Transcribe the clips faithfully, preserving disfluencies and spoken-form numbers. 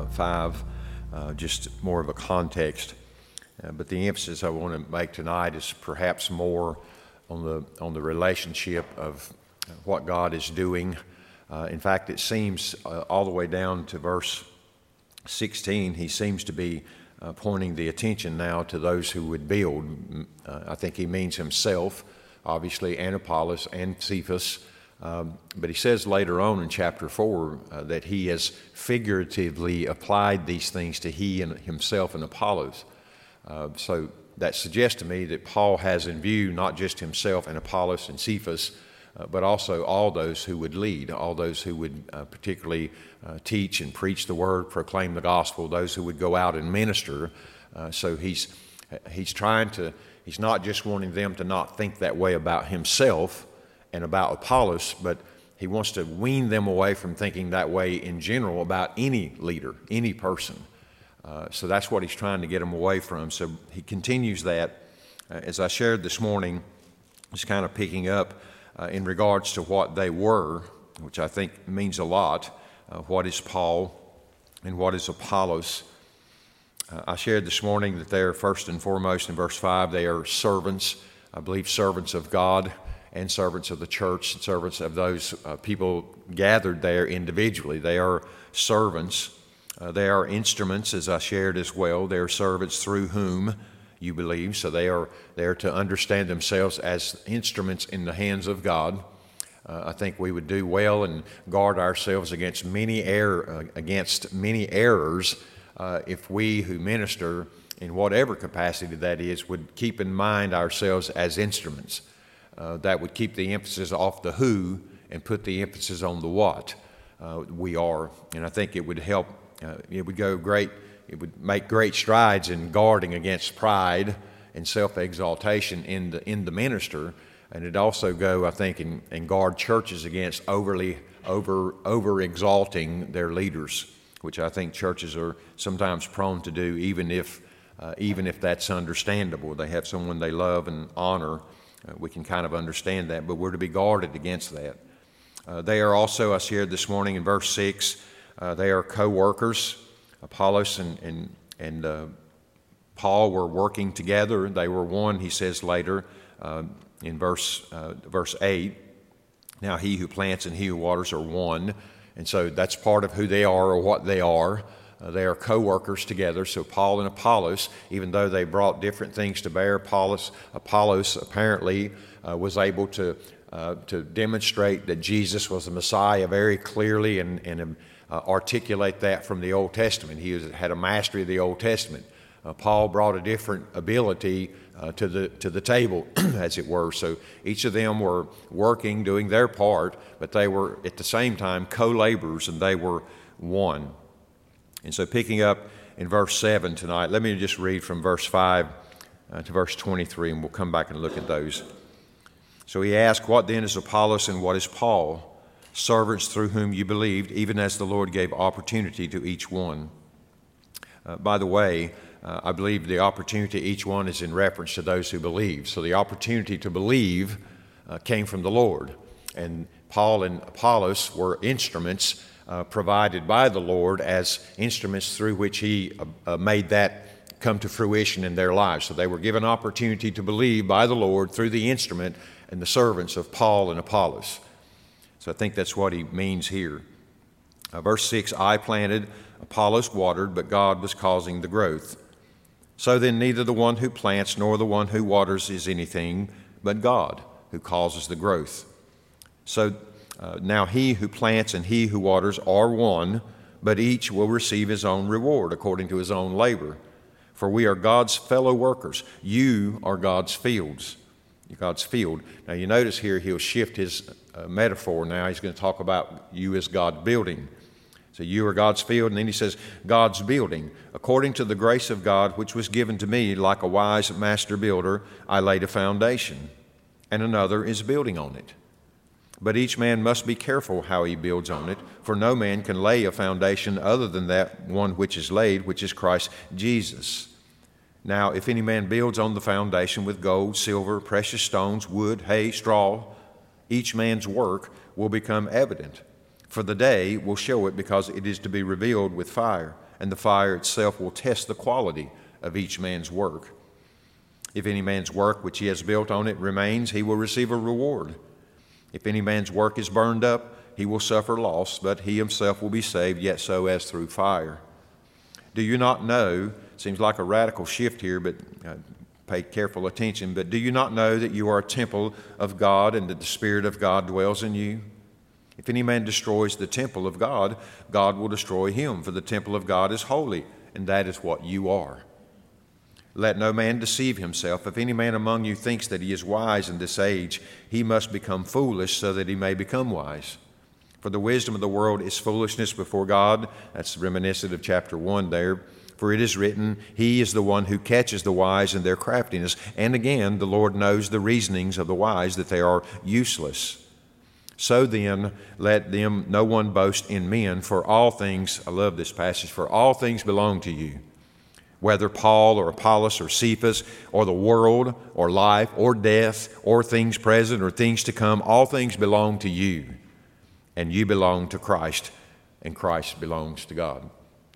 uh, five, uh, just more of a context. Uh, but the emphasis I want to make tonight is perhaps more on the on the relationship of what God is doing. Uh, in fact, it seems uh, all the way down to verse sixteen, he seems to be uh, pointing the attention now to those who would build. Uh, I think he means himself, obviously, and Apollos and Cephas. Um, but he says later on in chapter four uh, that he has figuratively applied these things to he and himself and Apollos. Uh, so that suggests to me that Paul has in view not just himself and Apollos and Cephas, uh, but also all those who would lead, all those who would uh, particularly uh, teach and preach the word, proclaim the gospel, those who would go out and minister. Uh, so he's he's trying to, he's not just wanting them to not think that way about himself and about Apollos, but he wants to wean them away from thinking that way in general about any leader, any person. Uh, so that's what he's trying to get them away from. So he continues that. Uh, as I shared this morning, he's kind of picking up uh, in regards to what they were, which I think means a lot. Uh, what is Paul and what is Apollos? Uh, I shared this morning that they're first and foremost in verse five, they are servants, I believe servants of God and servants of the church, and servants of those uh, people gathered there individually. They are servants. Uh, they are instruments, as I shared as well. They are servants through whom you believe. So they are there to understand themselves as instruments in the hands of God. Uh, I think we would do well and guard ourselves against many error, uh, against many errors uh, if we who minister in whatever capacity that is would keep in mind ourselves as instruments. Uh, that would keep the emphasis off the who and put the emphasis on the what uh, we are. And I think it would help. Uh, it would go great, it would make great strides in guarding against pride and self-exaltation in the in the minister, and it'd also go, I think, and, and guard churches against overly over over exalting their leaders, which I think churches are sometimes prone to do, even if uh, even if that's understandable. They have someone they love and honor. Uh, we can kind of understand that, but we're to be guarded against that. Uh, they are also, I shared this morning in verse six. Uh, they are co-workers. Apollos and, and, and uh, Paul were working together. They were one, he says later uh, in verse, uh, verse eight. Now he who plants and he who waters are one. And so that's part of who they are or what they are. Uh, they are co-workers together. So Paul and Apollos, even though they brought different things to bear, Apollos, Apollos apparently uh, was able to, uh, to demonstrate that Jesus was the Messiah very clearly and, and Uh, articulate that from the Old Testament. He was, had a mastery of the Old Testament. Uh, Paul brought a different ability uh, to the to the table, as it were. So each of them were working, doing their part, but they were at the same time co-laborers, and they were one. And so picking up in verse seven tonight, let me just read from verse five uh, to verse twenty-three, and we'll come back and look at those. So he asked, "What then is Apollos and what is Paul? Servants through whom you believed, even as the Lord gave opportunity to each one." Uh, by the way, uh, I believe the opportunity to each one is in reference to those who believe. So the opportunity to believe uh, came from the Lord. And Paul and Apollos were instruments uh, provided by the Lord as instruments through which he uh, uh, made that come to fruition in their lives. So they were given opportunity to believe by the Lord through the instrument and the servants of Paul and Apollos. So I think that's what he means here. Uh, verse six, I planted, Apollos watered, but God was causing the growth. So then neither the one who plants nor the one who waters is anything, but God who causes the growth. So uh, now he who plants and he who waters are one, but each will receive his own reward according to his own labor. For we are God's fellow workers. You are God's fields. God's field. Now you notice here he'll shift his uh, metaphor now. He's going to talk about you as God's building. So you are God's field, and then he says God's building. According to the grace of God which was given to me, like a wise master builder, I laid a foundation, and another is building on it. But each man must be careful how he builds on it, for no man can lay a foundation other than that one which is laid, which is Christ Jesus. Now, if any man builds on the foundation with gold, silver, precious stones, wood, hay, straw, each man's work will become evident, for the day will show it, because it is to be revealed with fire. and the fire itself will test the quality of each man's work. If any man's work which he has built on it remains, he will receive a reward. If any man's work is burned up, he will suffer loss, but he himself will be saved, yet so as through fire. Do you not know, seems like a radical shift here, but uh, pay careful attention, but do you not know that you are a temple of God and that the Spirit of God dwells in you? If any man destroys the temple of God, God will destroy him, for the temple of God is holy, and that is what you are. Let no man deceive himself. If any man among you thinks that he is wise in this age, he must become foolish so that he may become wise. For the wisdom of the world is foolishness before God. That's reminiscent of chapter one there. For it is written, He is the one who catches the wise in their craftiness. And again, the Lord knows the reasonings of the wise, that they are useless. So then, let them no one boast in men, for all things, I love this passage, for all things belong to you. Whether Paul or Apollos or Cephas or the world or life or death or things present or things to come, all things belong to you. And you belong to Christ, and Christ belongs to God.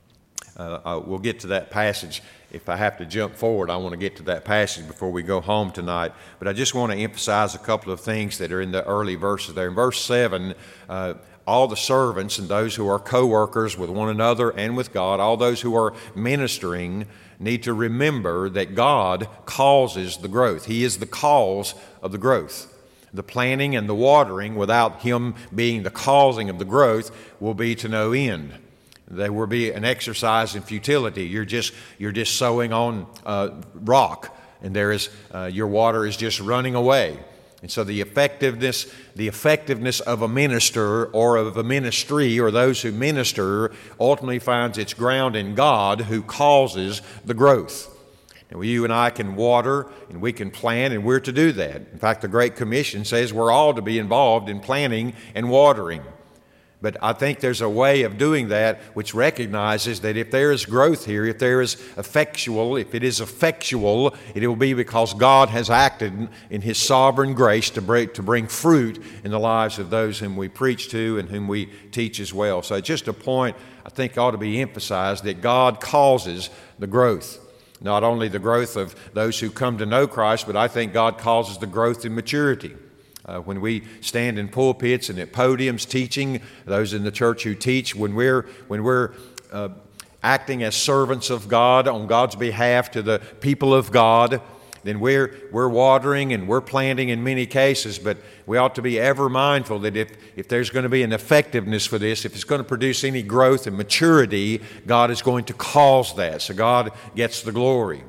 Uh, I, we'll get to that passage. If I have to jump forward, I want to get to that passage before we go home tonight. But I just want to emphasize a couple of things that are in the early verses there. In verse seven, uh, all the servants and those who are co-workers with one another and with God, all those who are ministering, need to remember that God causes the growth. He is the cause of the growth. The planting and the watering, without Him being the causing of the growth, will be to no end. There will be an exercise in futility. You're just you're just sowing on uh, rock, and there is uh, your water is just running away. And so the effectiveness, the effectiveness of a minister or of a ministry or those who minister ultimately finds its ground in God, who causes the growth. And you and I can water and we can plant, and we're to do that. In fact, the Great Commission says we're all to be involved in planting and watering. But I think there's a way of doing that which recognizes that if there is growth here, if there is effectual, if it is effectual, it will be because God has acted in His sovereign grace to bring, to bring fruit in the lives of those whom we preach to and whom we teach as well. So it's just a point I think ought to be emphasized, that God causes the growth. Not only the growth of those who come to know Christ, but I think God causes the growth in maturity. Uh, when we stand in pulpits and at podiums teaching, those in the church who teach, when we're when we're uh, acting as servants of God on God's behalf to the people of God, then we're we're watering and we're planting in many cases. But we ought to be ever mindful that if if there's going to be an effectiveness for this, if it's going to produce any growth and maturity, God is going to cause that. So God gets the glory.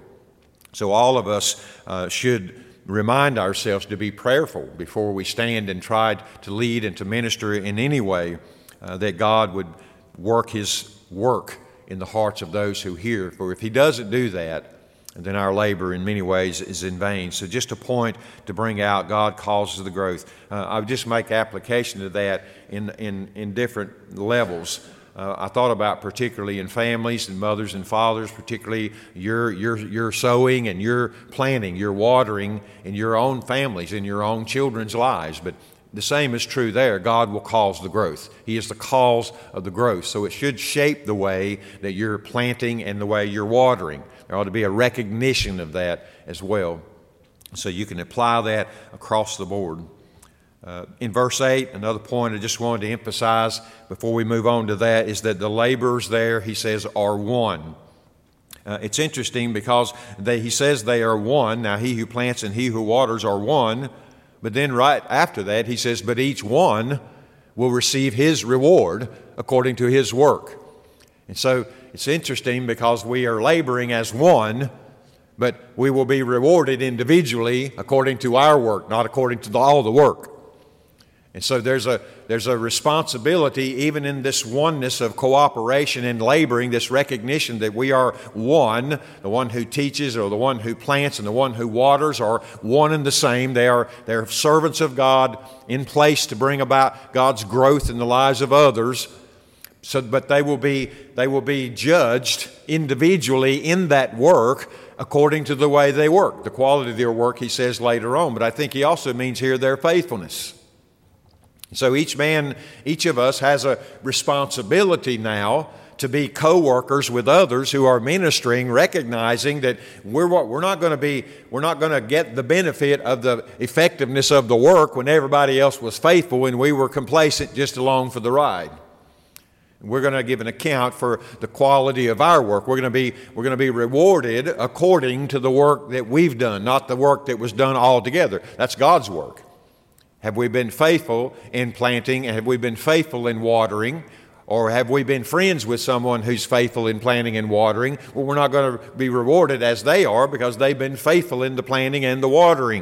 So all of us uh, should remind ourselves to be prayerful before we stand and try to lead and to minister in any way, uh, that God would work His work in the hearts of those who hear. For if He doesn't do that, then our labor in many ways is in vain. So just a point to bring out, God causes the growth. Uh, I would just make application to that in, in, in different levels. Uh, I thought about particularly in families and mothers and fathers, particularly your your your sowing and your planting, your watering in your own families, in your own children's lives. But the same is true there. God will cause the growth. He is the cause of the growth. So it should shape the way that you're planting and the way you're watering. There ought to be a recognition of that as well. So you can apply that across the board. Uh, in verse eight, another point I just wanted to emphasize before we move on to that is that the laborers there, he says, are one. Uh, it's interesting because they, he says they are one. Now, he who plants and he who waters are one. But then right after that, he says, but each one will receive his reward according to his work. And so it's interesting because we are laboring as one, but we will be rewarded individually according to our work, not according to the, all the work. And so there's a there's a responsibility even in this oneness of cooperation and laboring, this recognition that we are one. The one who teaches or the one who plants and the one who waters are one and the same. They are they're servants of God in place to bring about God's growth in the lives of others. So, but they will be they will be judged individually in that work according to the way they work. The quality of their work, he says later on. But I think he also means here their faithfulness. So each man, each of us has a responsibility now to be co-workers with others who are ministering, recognizing that we're what we're not going to be we're not going to get the benefit of the effectiveness of the work when everybody else was faithful and we were complacent just along for the ride. We're going to give an account for the quality of our work. We're going to be we're going to be rewarded according to the work that we've done, not the work that was done all together. That's God's work. Have we been faithful in planting, and have we been faithful in watering? Or have we been friends with someone who's faithful in planting and watering? Well, we're not going to be rewarded as they are because they've been faithful in the planting and the watering.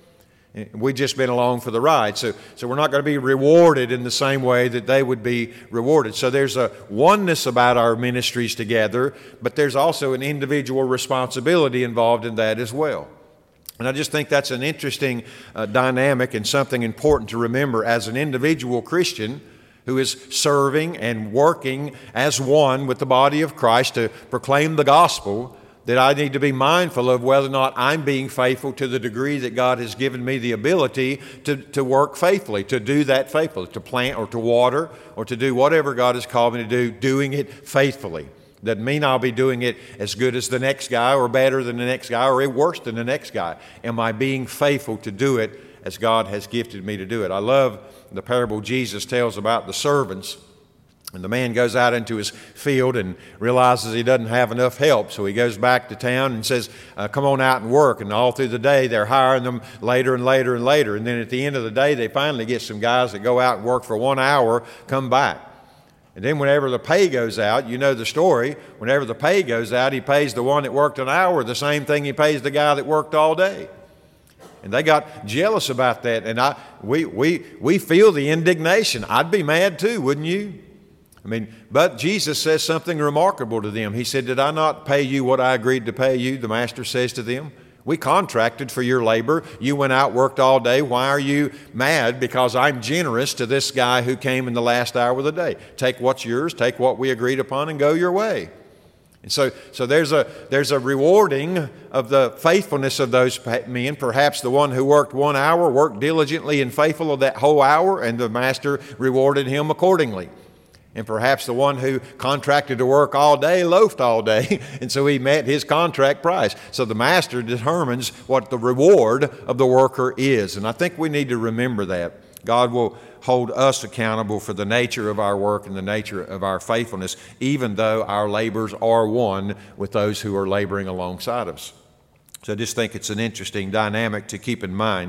We've just been along for the ride. So, so we're not going to be rewarded in the same way that they would be rewarded. So there's a oneness about our ministries together, but there's also an individual responsibility involved in that as well. And I just think that's an interesting uh, dynamic and something important to remember as an individual Christian who is serving and working as one with the body of Christ to proclaim the gospel, that I need to be mindful of whether or not I'm being faithful to the degree that God has given me the ability to, to work faithfully, to do that faithfully, to plant or to water or to do whatever God has called me to do, doing it faithfully. Doesn't mean I'll be doing it as good as the next guy or better than the next guy or worse than the next guy. Am I being faithful to do it as God has gifted me to do it? I love the parable Jesus tells about the servants. And the man goes out into his field and realizes he doesn't have enough help. So he goes back to town and says, uh, come on out and work. And all through the day, they're hiring them later and later and later. And then at the end of the day, they finally get some guys that go out and work for one hour, come back. And then whenever the pay goes out, you know the story, whenever the pay goes out, he pays the one that worked an hour the same thing he pays the guy that worked all day. And they got jealous about that. And I, we, we, we feel the indignation. I'd be mad too, wouldn't you? I mean, but Jesus says something remarkable to them. He said, did I not pay you what I agreed to pay you? The master says to them, we contracted for your labor. You went out, worked all day. Why are you mad? Because I'm generous to this guy who came in the last hour of the day. Take what's yours, take what we agreed upon, and go your way. And so, so there's a there's a rewarding of the faithfulness of those men. Perhaps the one who worked one hour worked diligently and faithful of that whole hour, and the master rewarded him accordingly. And perhaps the one who contracted to work all day loafed all day, and so he met his contract price. So the master determines what the reward of the worker is. And I think we need to remember that. God will hold us accountable for the nature of our work and the nature of our faithfulness, even though our labors are one with those who are laboring alongside us. So I just think it's an interesting dynamic to keep in mind.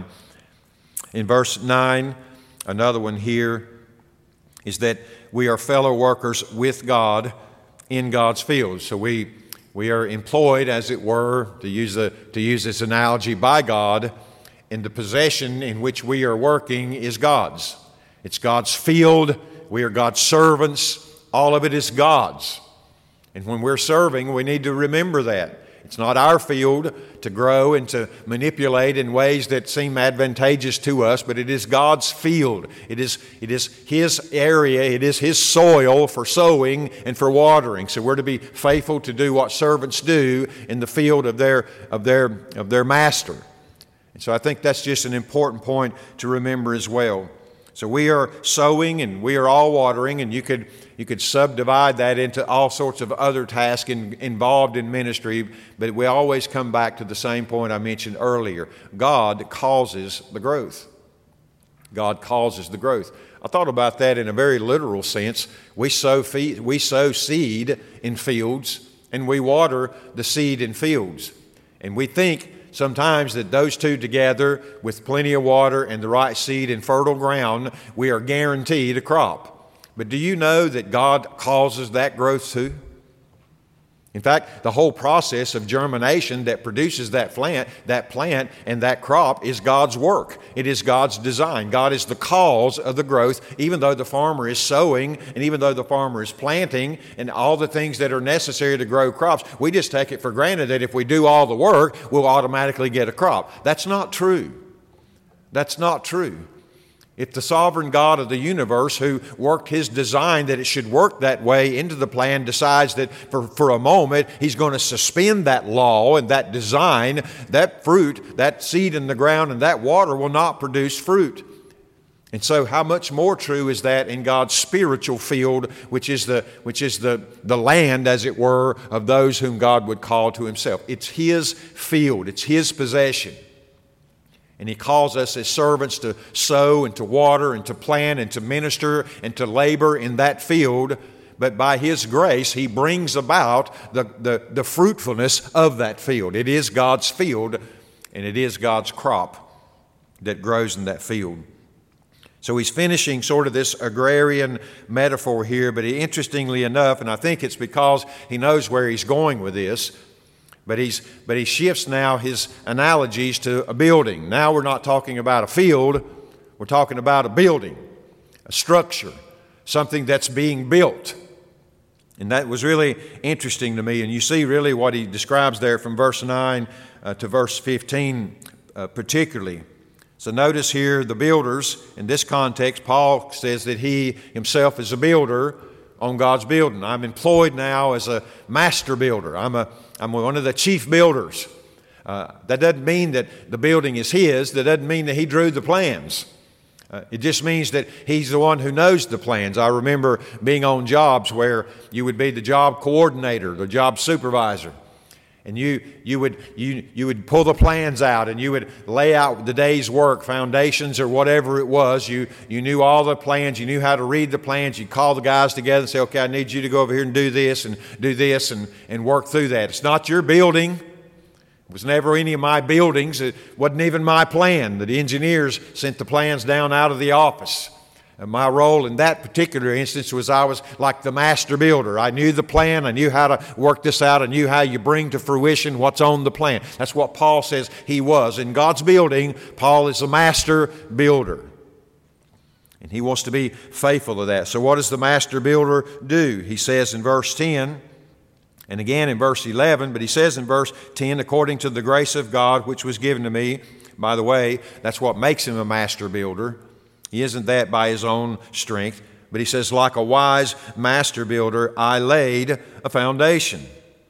In verse nine, another one here is that we are fellow workers with God in God's field. So we we are employed, as it were, to use the to use this analogy, by God, and the possession in which we are working is God's. It's God's field. We are God's servants. All of it is God's. And when we're serving, we need to remember that. It's not our field to grow and to manipulate in ways that seem advantageous to us, but it is God's field. It is, it is His area. It is His soil for sowing and for watering. So we're to be faithful to do what servants do in the field of their, of their, of their master. And so I think that's just an important point to remember as well. So we are sowing and we are all watering, and you could you could subdivide that into all sorts of other tasks in, involved in ministry, but we always come back to the same point I mentioned earlier. God causes the growth. God causes the growth. I thought about that in a very literal sense. We sow feed, we sow seed in fields, and we water the seed in fields. And we think sometimes that those two together, with plenty of water and the right seed in fertile ground, we are guaranteed a crop. But do you know that God causes that growth too? In fact, the whole process of germination that produces that plant, that plant and that crop is God's work. It is God's design. God is the cause of the growth, even though the farmer is sowing and even though the farmer is planting and all the things that are necessary to grow crops. We just take it for granted that if we do all the work, we'll automatically get a crop. That's not true. That's not true. If the sovereign God of the universe, who worked His design that it should work that way into the plan, decides that for, for a moment He's going to suspend that law and that design, that fruit, that seed in the ground and that water will not produce fruit. And so how much more true is that in God's spiritual field, which is the which is the, the land, as it were, of those whom God would call to himself. It's his field. It's his possession. And he calls us as servants to sow and to water and to plant and to minister and to labor in that field. But by his grace, he brings about the, the, the fruitfulness of that field. It is God's field, and it is God's crop that grows in that field. So he's finishing sort of this agrarian metaphor here, but he, interestingly enough, and I think it's because he knows where he's going with this, but he's but he shifts now his analogies to a building. Now we're not talking about a field, we're talking about a building, a structure, something that's being built. And that was really interesting to me. And you see really what he describes there from verse nine uh, to verse fifteen uh, particularly. So notice here the builders, in this context, Paul says that he himself is a builder on God's building. I'm employed now as a master builder. I'm, a, I'm one of the chief builders. Uh, that doesn't mean that the building is his. That doesn't mean that he drew the plans. Uh, it just means that he's the one who knows the plans. I remember being on jobs where you would be the job coordinator, the job supervisor. And you you would you you would pull the plans out and you would lay out the day's work, foundations or whatever it was. You you knew all the plans. You knew how to read the plans. You'd call the guys together and say, okay, I need you to go over here and do this and do this and, and work through that. It's not your building. It was never any of my buildings. It wasn't even my plan. The engineers sent the plans down out of the office. And my role in that particular instance was I was like the master builder. I knew the plan. I knew how to work this out. I knew how you bring to fruition what's on the plan. That's what Paul says he was. In God's building, Paul is the master builder. And he wants to be faithful to that. So what does the master builder do? He says in verse ten, and again in verse eleven, but he says in verse ten, according to the grace of God which was given to me. By the way, that's what makes him a master builder. He isn't that by his own strength, but he says, like a wise master builder, I laid a foundation.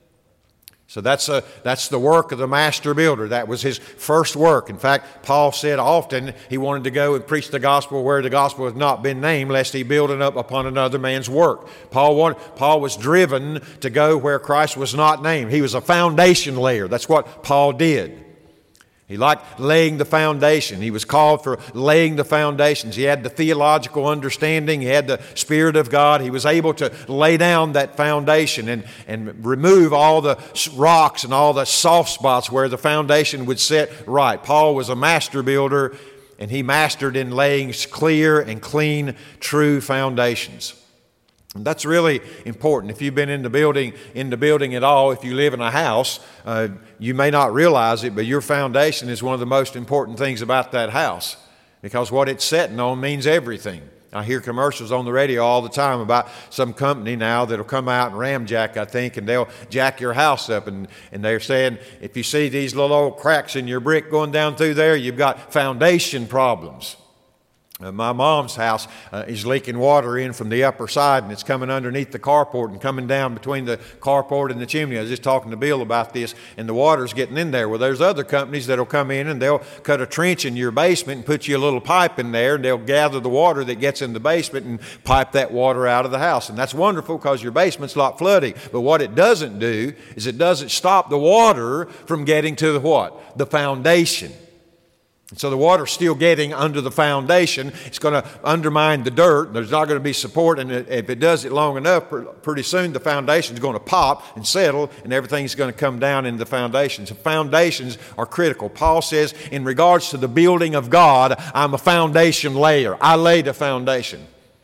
So that's a, that's the work of the master builder. That was his first work. In fact, Paul said often he wanted to go and preach the gospel where the gospel has not been named, lest he build it up upon another man's work. Paul wanted, Paul was driven to go where Christ was not named. He was a foundation layer. That's what Paul did. He liked laying the foundation. He was called for laying the foundations. He had the theological understanding. He had the Spirit of God. He was able to lay down that foundation and, and remove all the rocks and all the soft spots where the foundation would sit right. Paul was a master builder, and he mastered in laying clear and clean, true foundations. And that's really important. If you've been in the building, in the building at all, if you live in a house, uh, you may not realize it, but your foundation is one of the most important things about that house, because what it's setting on means everything. I hear commercials on the radio all the time about some company now that'll come out and ramjack, I think, and they'll jack your house up, and, and they're saying, if you see these little old cracks in your brick going down through there, you've got foundation problems. Uh, my mom's house uh, is leaking water in from the upper side, and it's coming underneath the carport and coming down between the carport and the chimney. I was just talking to Bill about this, and the water's getting in there. Well, there's other companies that'll come in and they'll cut a trench in your basement and put you a little pipe in there, and they'll gather the water that gets in the basement and pipe that water out of the house. And that's wonderful because your basement's not flooding. But what it doesn't do is it doesn't stop the water from getting to the what? The foundation. And so the water's still getting under the foundation. It's going to undermine the dirt. There's not going to be support. And if it does it long enough, pretty soon the foundation's going to pop and settle, and everything's going to come down into the foundations. The foundations are critical. Paul says, in regards to the building of God, I'm a foundation layer. I laid a foundation.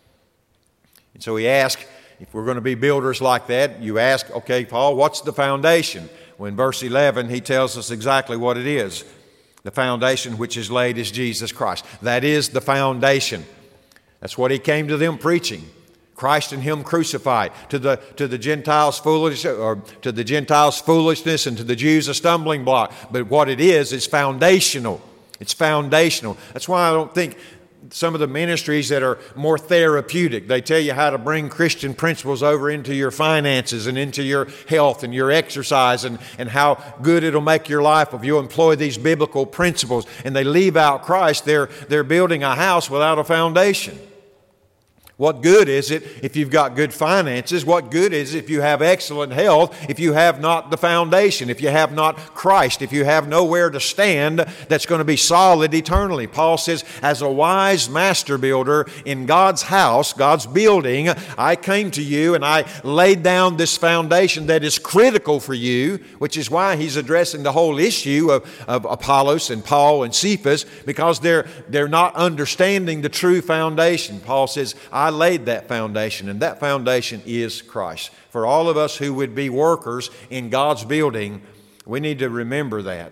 And so he asked, if we're going to be builders like that, you ask, okay, Paul, what's the foundation? Well, in verse eleven, he tells us exactly what it is. The foundation which is laid is Jesus Christ. That is the foundation. That's what he came to them preaching. Christ and him crucified. To the to the Gentiles foolish or to the Gentiles foolishness, and to the Jews a stumbling block. But what it is is foundational. It's foundational. That's why I don't think some of the ministries that are more therapeutic. They tell you how to bring Christian principles over into your finances and into your health and your exercise, and, and how good it'll make your life if you employ these biblical principles. And they leave out Christ. They're, they're building a house without a foundation. What good is it if you've got good finances? What good is it if you have excellent health if you have not the foundation, if you have not Christ, if you have nowhere to stand that's going to be solid eternally? Paul says, as a wise master builder in God's house, God's building, I came to you and I laid down this foundation that is critical for you, which is why he's addressing the whole issue of, of Apollos and Paul and Cephas, because they're, they're not understanding the true foundation. Paul says, I laid that foundation, and that foundation is Christ. For all of us who would be workers in God's building, we need to remember that.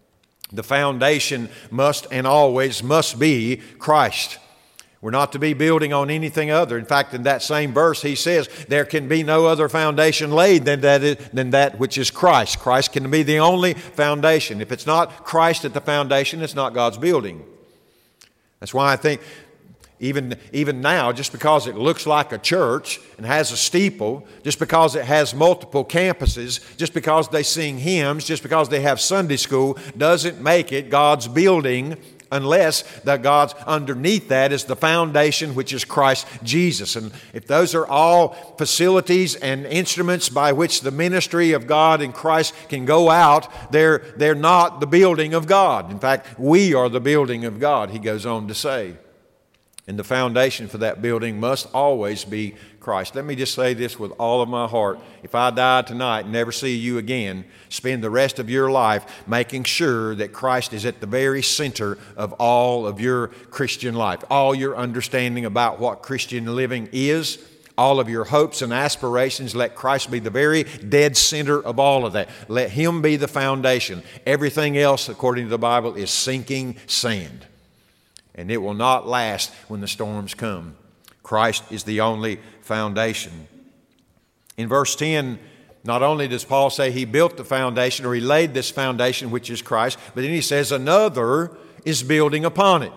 The foundation must and always must be Christ. We're not to be building on anything other. In fact, in that same verse, he says, there can be no other foundation laid than that, than that which is Christ. Christ can be the only foundation. If it's not Christ at the foundation, it's not God's building. That's why I think Even, even now, just because it looks like a church and has a steeple, just because it has multiple campuses, just because they sing hymns, just because they have Sunday school, doesn't make it God's building, unless that God's underneath that is the foundation, which is Christ Jesus. And if those are all facilities and instruments by which the ministry of God in Christ can go out, they're, they're not the building of God. In fact, we are the building of God, he goes on to say. And the foundation for that building must always be Christ. Let me just say this with all of my heart. If I die tonight and never see you again, spend the rest of your life making sure that Christ is at the very center of all of your Christian life. All your understanding about what Christian living is, all of your hopes and aspirations, let Christ be the very dead center of all of that. Let Him be the foundation. Everything else, according to the Bible, is sinking sand. And it will not last when the storms come. Christ is the only foundation. In verse ten, not only does Paul say he built the foundation, or he laid this foundation, which is Christ, but then he says another is building upon it.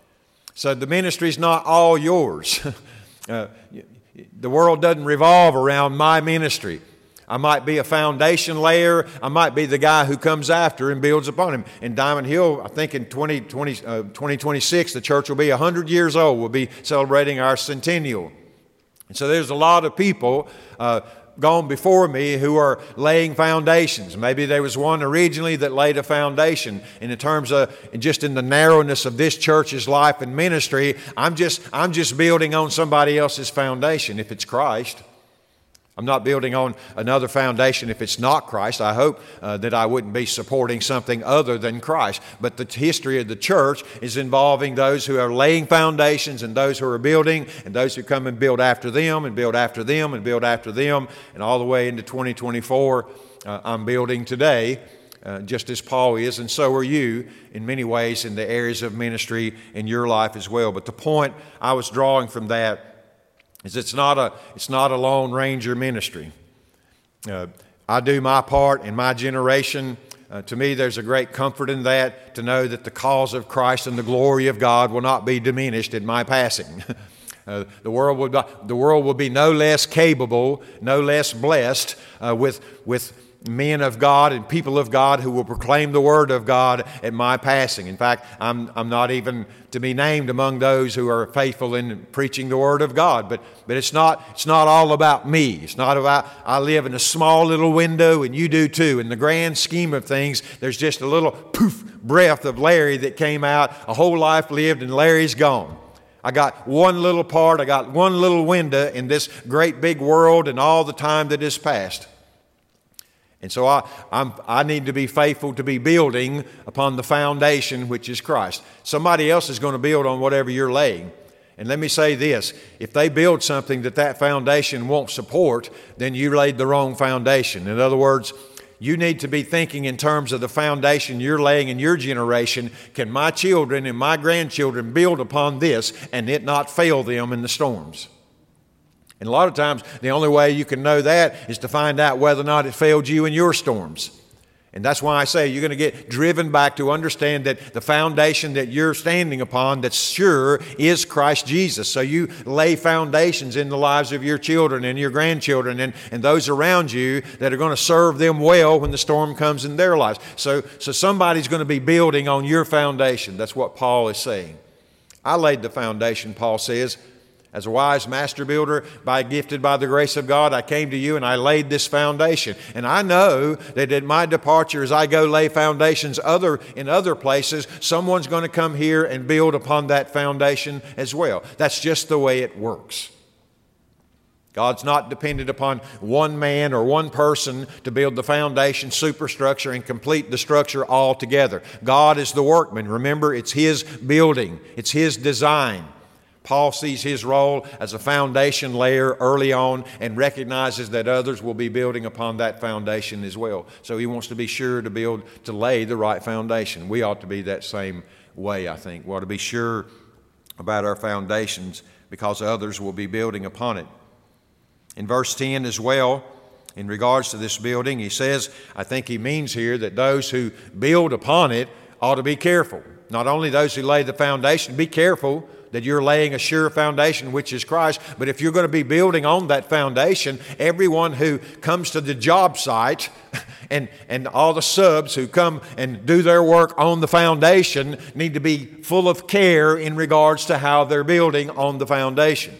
So the ministry is not all yours. uh, the world doesn't revolve around my ministry. I might be a foundation layer. I might be the guy who comes after and builds upon him. In Diamond Hill, I think in twenty twenty-six, the church will be one hundred years old. We'll be celebrating our centennial. And so there's a lot of people uh, gone before me who are laying foundations. Maybe there was one originally that laid a foundation. And in terms of, just in the narrowness of this church's life and ministry, I'm just, I'm just building on somebody else's foundation if it's Christ. I'm not building on another foundation if it's not Christ. I hope uh, that I wouldn't be supporting something other than Christ. But the history of the church is involving those who are laying foundations and those who are building and those who come and build after them and build after them and build after them. And all the way into twenty twenty-four, uh, I'm building today, uh, just as Paul is, and so are you in many ways in the areas of ministry in your life as well. But the point I was drawing from that is it's not a it's not a Lone Ranger ministry. Uh, I do my part in my generation. Uh, to me, there's a great comfort in that, to know that the cause of Christ and the glory of God will not be diminished in my passing. uh, the world will the world will be no less capable, no less blessed uh, with with. men of God and people of God who will proclaim the Word of God at my passing. In fact, I'm, I'm not even to be named among those who are faithful in preaching the Word of God. But, but it's not, it's not all about me. It's not about, I live in a small little window and you do too. In the grand scheme of things, there's just a little poof breath of Larry that came out, a whole life lived, and Larry's gone. I got one little part, I got one little window in this great big world and all the time that is past. And so I, I'm, I need to be faithful to be building upon the foundation, which is Christ. Somebody else is going to build on whatever you're laying. And let me say this, if they build something that that foundation won't support, then you laid the wrong foundation. In other words, you need to be thinking in terms of the foundation you're laying in your generation. Can my children and my grandchildren build upon this and it not fail them in the storms? And a lot of times, the only way you can know that is to find out whether or not it failed you in your storms. And that's why I say you're going to get driven back to understand that the foundation that you're standing upon that's sure is Christ Jesus. So you lay foundations in the lives of your children and your grandchildren and, and those around you that are going to serve them well when the storm comes in their lives. So, so somebody's going to be building on your foundation. That's what Paul is saying. I laid the foundation, Paul says, as a wise master builder, by gifted by the grace of God, I came to you and I laid this foundation. And I know that at my departure, as I go lay foundations other in other places, someone's going to come here and build upon that foundation as well. That's just the way it works. God's not dependent upon one man or one person to build the foundation, superstructure, and complete the structure altogether. God is the workman. Remember, it's His building. It's His design. Paul sees his role as a foundation layer early on and recognizes that others will be building upon that foundation as well. So he wants to be sure to build, to lay the right foundation. We ought to be that same way, I think. We ought to be sure about our foundations because others will be building upon it. In verse ten as well, in regards to this building, he says, I think he means here that those who build upon it ought to be careful. Not only those who lay the foundation, be careful that you're laying a sure foundation, which is Christ. But if you're going to be building on that foundation, everyone who comes to the job site and, and all the subs who come and do their work on the foundation need to be full of care in regards to how they're building on the foundation.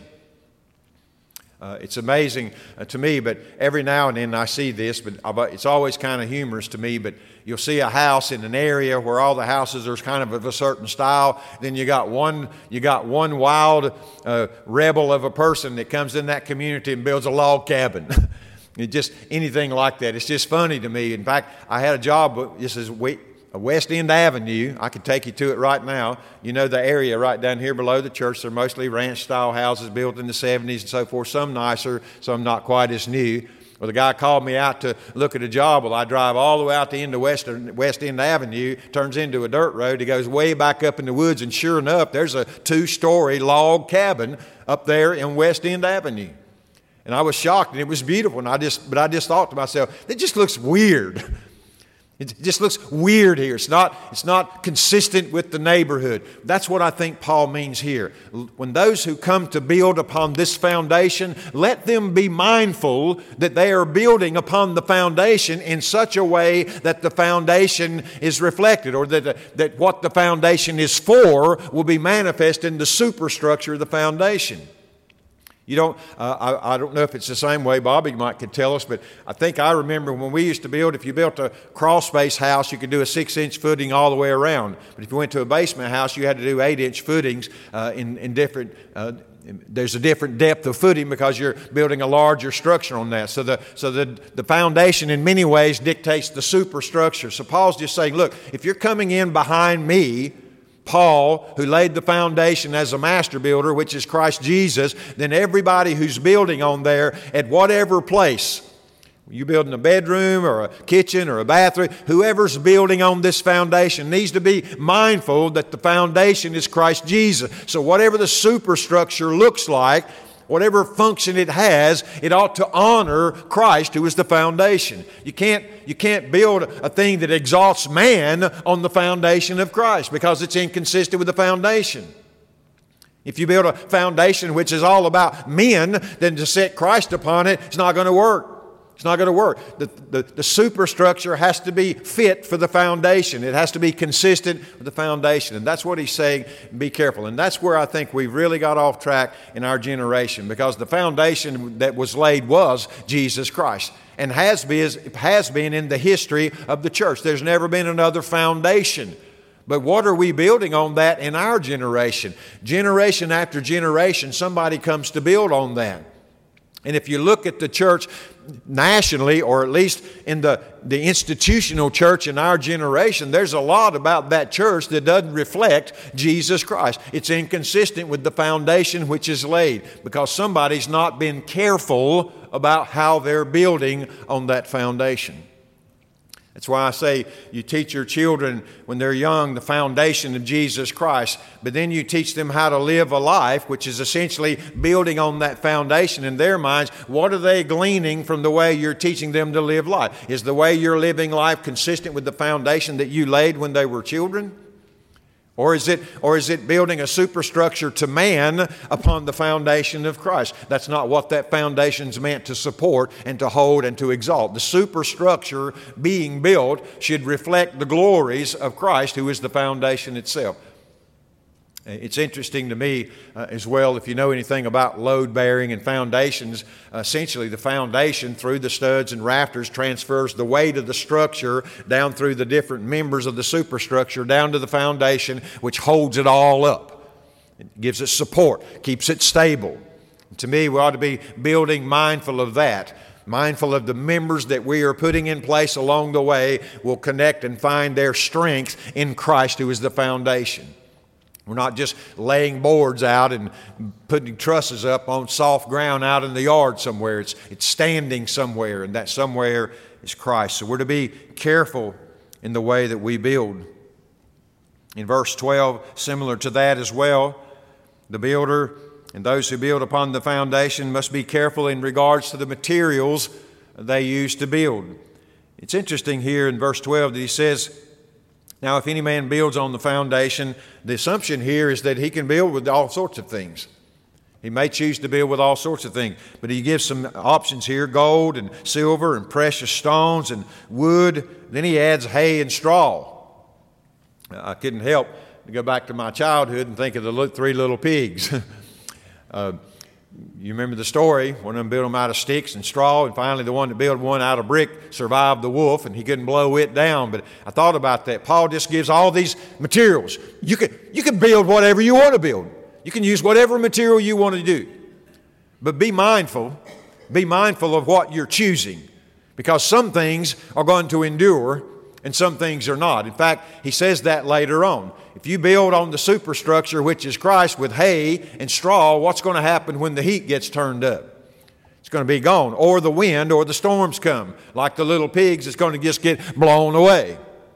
Uh, it's amazing uh, to me, but every now and then I see this, but it's always kind of humorous to me, but you'll see a house in an area where all the houses are kind of of a certain style. Then you got one, you got one wild uh, rebel of a person that comes in that community and builds a log cabin. It just anything like that. It's just funny to me. In fact, I had a job, this is West End Avenue. I could take you to it right now. You know the area right down here below the church. They're mostly ranch-style houses built in the seventies and so forth. Some nicer, some not quite as new. Well, the guy called me out to look at a job. Well, I drive all the way out the end of West, West End Avenue, turns into a dirt road. He goes way back up in the woods, and sure enough, there's a two-story log cabin up there in West End Avenue. And I was shocked, and it was beautiful. And I just, but I just thought to myself, it just looks weird. It just looks weird here. It's not, it's not consistent with the neighborhood. That's what I think Paul means here. When those who come to build upon this foundation, let them be mindful that they are building upon the foundation in such a way that the foundation is reflected, or that, that what the foundation is for will be manifest in the superstructure of the foundation. You don't, uh, I, I don't know if it's the same way. Bobby might could tell us, but I think I remember when we used to build, if you built a crawl space house, you could do a six-inch footing all the way around. But if you went to a basement house, you had to do eight-inch footings uh, in, in different, uh, there's a different depth of footing because you're building a larger structure on that. So the, so the, the foundation in many ways dictates the superstructure. So Paul's just saying, look, if you're coming in behind me, Paul, who laid the foundation as a master builder, which is Christ Jesus, then everybody who's building on there at whatever place, you're building a bedroom or a kitchen or a bathroom, whoever's building on this foundation needs to be mindful that the foundation is Christ Jesus. So whatever the superstructure looks like, whatever function it has, it ought to honor Christ, who is the foundation. You can't, you can't build a thing that exalts man on the foundation of Christ because it's inconsistent with the foundation. If you build a foundation which is all about men, then to set Christ upon it, it's not going to work. It's not going to work. The, the, the superstructure has to be fit for the foundation. It has to be consistent with the foundation. And that's what he's saying, be careful. And that's where I think we've really got off track in our generation, because the foundation that was laid was Jesus Christ, and has been, has been in the history of the church. There's never been another foundation. But what are we building on that in our generation? Generation after generation, somebody comes to build on that. And if you look at the church nationally, or at least in the, the institutional church in our generation, there's a lot about that church that doesn't reflect Jesus Christ. It's inconsistent with the foundation which is laid because somebody's not been careful about how they're building on that foundation. That's why I say you teach your children when they're young the foundation of Jesus Christ, but then you teach them how to live a life which is essentially building on that foundation in their minds. What are they gleaning from the way you're teaching them to live life? Is the way you're living life consistent with the foundation that you laid when they were children? Or is it, or is it building a superstructure to man upon the foundation of Christ? That's not what that foundation's meant to support and to hold and to exalt. The superstructure being built should reflect the glories of Christ, who is the foundation itself. It's interesting to me uh, as well, if you know anything about load bearing and foundations, uh, essentially the foundation through the studs and rafters transfers the weight of the structure down through the different members of the superstructure down to the foundation, which holds it all up. It gives it support, keeps it stable. And to me, we ought to be building mindful of that. Mindful of the members that we are putting in place along the way will connect and find their strength in Christ, who is the foundation. We're not just laying boards out and putting trusses up on soft ground out in the yard somewhere. It's, it's standing somewhere, and that somewhere is Christ. So we're to be careful in the way that we build. In verse twelve, similar to that as well, the builder and those who build upon the foundation must be careful in regards to the materials they use to build. It's interesting here in verse twelve that he says, now, if any man builds on the foundation, the assumption here is that he can build with all sorts of things. He may choose to build with all sorts of things, but he gives some options here, gold and silver and precious stones and wood. Then he adds hay and straw. I couldn't help to go back to my childhood and think of the three little pigs. uh, You remember the story. One of them built them out of sticks and straw, and finally the one that built one out of brick survived the wolf, and he couldn't blow it down. But I thought about that. Paul just gives all these materials. You can, you can build whatever you want to build. You can use whatever material you want to do. But be mindful. Be mindful of what you're choosing, because some things are going to endure and some things are not. In fact, he says that later on. If you build on the superstructure, which is Christ, with hay and straw, what's going to happen when the heat gets turned up? It's going to be gone. Or the wind or the storms come. Like the little pigs, it's going to just get blown away.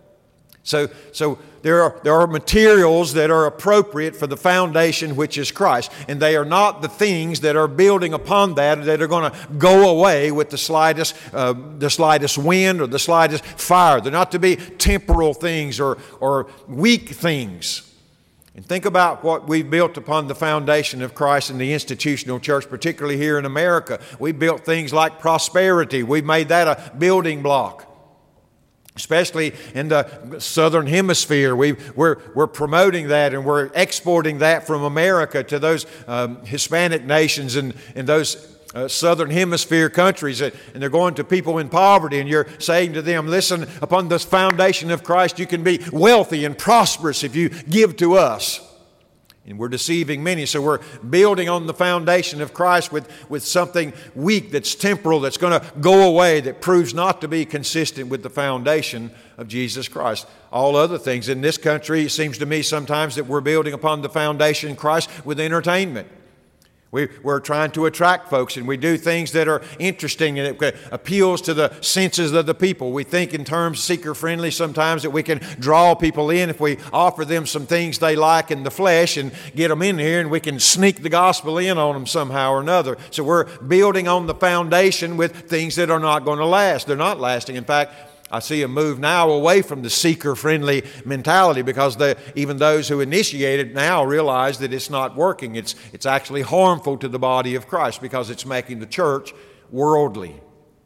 So, so there are, there are materials that are appropriate for the foundation, which is Christ. And they are not the things that are building upon that that are going to go away with the slightest, uh, the slightest wind or the slightest fire. They're not to be temporal things or, or weak things. And think about what we've built upon the foundation of Christ in the institutional church, particularly here in America. We built things like prosperity. We've made that a building block. Especially in the southern hemisphere, we, we're, we're promoting that and we're exporting that from America to those um, Hispanic nations and, and those uh, southern hemisphere countries. And they're going to people in poverty, and you're saying to them, listen, upon the foundation of Christ, you can be wealthy and prosperous if you give to us. And we're deceiving many. So we're building on the foundation of Christ with, with something weak that's temporal, that's going to go away, that proves not to be consistent with the foundation of Jesus Christ. All other things in this country, it seems to me sometimes that we're building upon the foundation of Christ with entertainment. We, we're trying to attract folks, and we do things that are interesting and it appeals to the senses of the people. We think in terms seeker-friendly sometimes that we can draw people in if we offer them some things they like in the flesh and get them in here, and we can sneak the gospel in on them somehow or another. So we're building on the foundation with things that are not going to last. They're not lasting. In fact, I see a move now away from the seeker-friendly mentality, because they, even those who initiate it now realize that it's not working. It's, it's actually harmful to the body of Christ, because it's making the church worldly.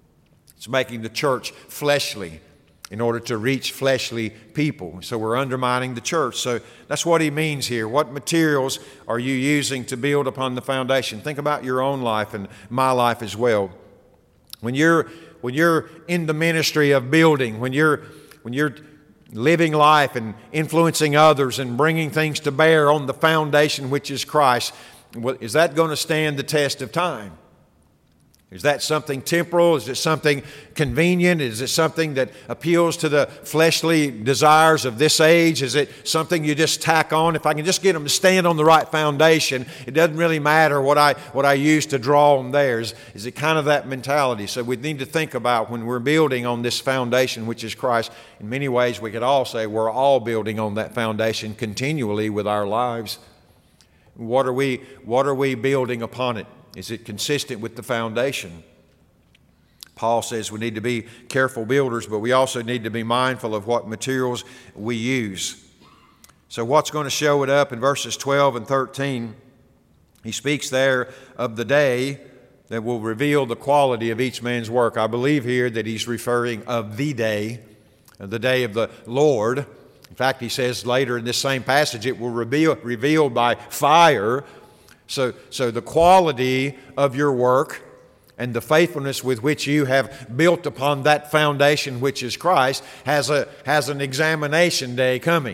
It's making the church fleshly in order to reach fleshly people. So we're undermining the church. So that's what he means here. What materials are you using to build upon the foundation? Think about your own life and my life as well. When you're When you're in the ministry of building, when you're, when you're living life and influencing others and bringing things to bear on the foundation which is Christ, is that going to stand the test of time? Is that something temporal? Is it something convenient? Is it something that appeals to the fleshly desires of this age? Is it something you just tack on? If I can just get them to stand on the right foundation, it doesn't really matter what I what I use to draw them there. Is, is it kind of that mentality? So we need to think about when we're building on this foundation, which is Christ. In many ways, we could all say we're all building on that foundation continually with our lives. What are we, what are we building upon it? Is it consistent with the foundation? Paul says we need to be careful builders, but we also need to be mindful of what materials we use. So what's going to show it up in verses twelve and thirteen? He speaks there of the day that will reveal the quality of each man's work. I believe here that he's referring of the day, the day of the Lord. In fact, he says later in this same passage, it will reveal revealed by fire. So, so the quality of your work and the faithfulness with which you have built upon that foundation, which is Christ, has a has an examination day coming.